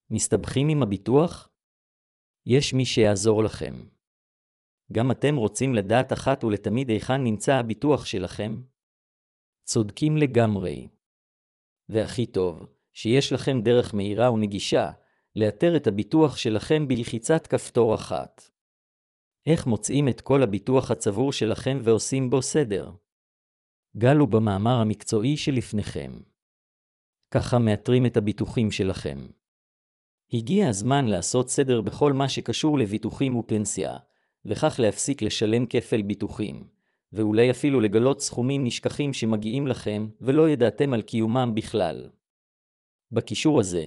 מסתבכים עם הביטוח? יש מי שיעזור לכם. גם אתם רוצים לדעת אחת ולתמיד היכן נמצא הביטוח שלכם? צודקים לגמרי. והכי טוב, שיש לכם דרך מהירה ונגישה, לאתר את הביטוח שלכם בלחיצת כפתור אחת. איך מוצאים את כל הביטוח הצבור שלכם ועושים בו סדר? גלו במאמר המקצועי שלפניכם. ככה מאתרים את הביטוחים שלכם. הגיע הזמן לעשות סדר בכל מה שקשור לביטוחים ופנסיה, וכך להפסיק לשלם כפל ביטוחים, ואולי אפילו לגלות סכומים נשכחים שמגיעים לכם ולא ידעתם על קיומם בכלל. בקישור הזה,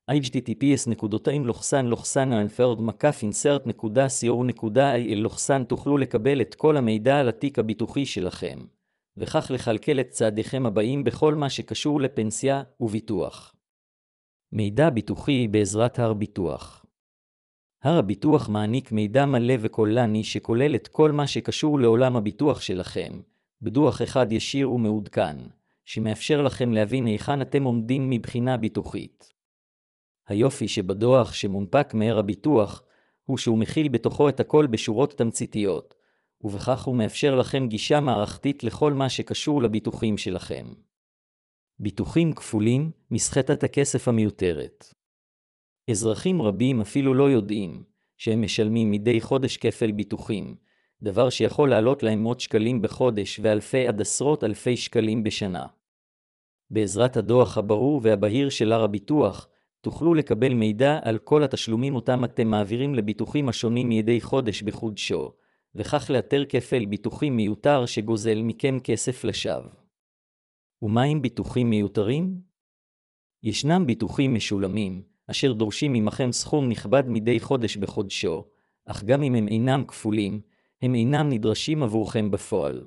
https://anford-insert.co.il/ תוכלו לקבל את כל המידע על התיק הביטוחי שלכם, וכך לכלכל את צעדיכם הבאים בכל מה שקשור לפנסיה וביטוח. מידע ביטוחי בעזרת הר ביטוח. הר הביטוח מעניק מידע מלא וקולני שכולל את כל מה שקשור לעולם הביטוח שלכם, בדוח אחד ישיר ומעודכן, שמאפשר לכם להבין היכן אתם עומדים מבחינה ביטוחית. היופי שבדוח שמונפק מהר הביטוח, הוא שהוא מכיל בתוכו את הכל בשורות תמציתיות, ובכך הוא מאפשר לכם גישה מערכתית לכל מה שקשור לביטוחים שלכם. ביטוחים כפולים, מסחטת הכסף המיותרת. אזרחים רבים אפילו לא יודעים שהם משלמים מדי חודש כפל ביטוחים, דבר שיכול לעלות להם מאות שקלים בחודש ואלפי עד עשרות אלפי שקלים בשנה. בעזרת הדוח הברור והבהיר של הר הביטוח, תוכלו לקבל מידע על כל התשלומים אותם אתם מעבירים לביטוחים השונים מדי חודש בחודשו, וכך לאתר כפל ביטוחים מיותר שגוזל מכם כסף לשווא. ומה עם ביטוחים מיותרים? ישנם ביטוחים משולמים, אשר דורשים ממכם סכום נכבד מדי חודש בחודשו, אך גם אם הם אינם כפולים, הם אינם נדרשים עבורכם בפועל.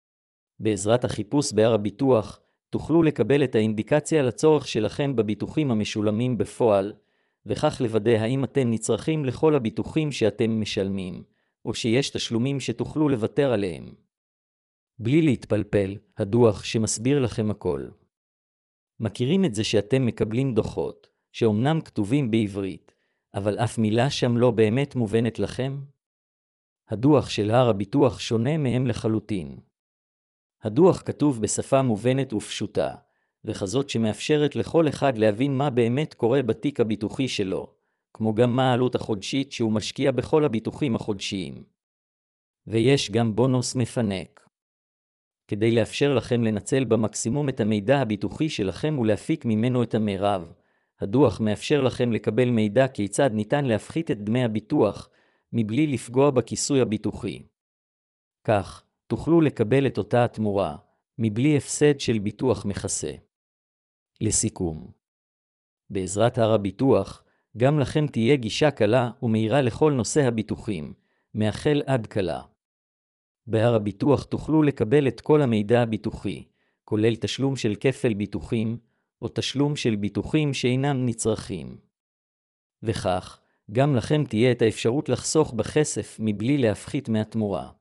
בעזרת החיפוש בהר הביטוח, תוכלו לקבל את האינדיקציה לצורך שלכם בביטוחים המשולמים בפועל, וכך לוודא האם אתם נצרכים לכל הביטוחים שאתם משלמים, או שיש תשלומים שתוכלו לוותר עליהם. בלי להתפלפל, הדוח שמסביר לכם הכל. מכירים את זה שאתם מקבלים דוחות, שאומנם כתובים בעברית, אבל אף מילה שם לא באמת מובנת לכם? הדוח של הר הביטוח שונה מהם לחלוטין. הדוח כתוב בשפה מובנת ופשוטה, וכזאת שמאפשרת לכל אחד להבין מה באמת קורה בתיק הביטוחי שלו, כמו גם מה העלות החודשית שהוא משקיע בכל הביטוחים החודשיים. ויש גם בונוס מפנק. כדי לאפשר לכם לנצל במקסימום את המידע הביטוחי שלכם ולהפיק ממנו את המרב, הדוח מאפשר לכם לקבל מידע כיצד ניתן להפחית את דמי הביטוח, מבלי לפגוע בכיסוי הביטוחי. כך, תוכלו לקבל את אותה התמורה, מבלי הפסד של ביטוח מכסה. לסיכום, בעזרת הר הביטוח, גם לכם תהיה גישה קלה ומהירה לכל נושא הביטוחים, מהחל עד קלה. בהר הביטוח תוכלו לקבל את כל המידע הביטוחי, כולל תשלום של כפל ביטוחים, או תשלום של ביטוחים שאינם נצרכים. וכך, גם לכם תהיה את האפשרות לחסוך בכסף מבלי להפחית מהתמורה.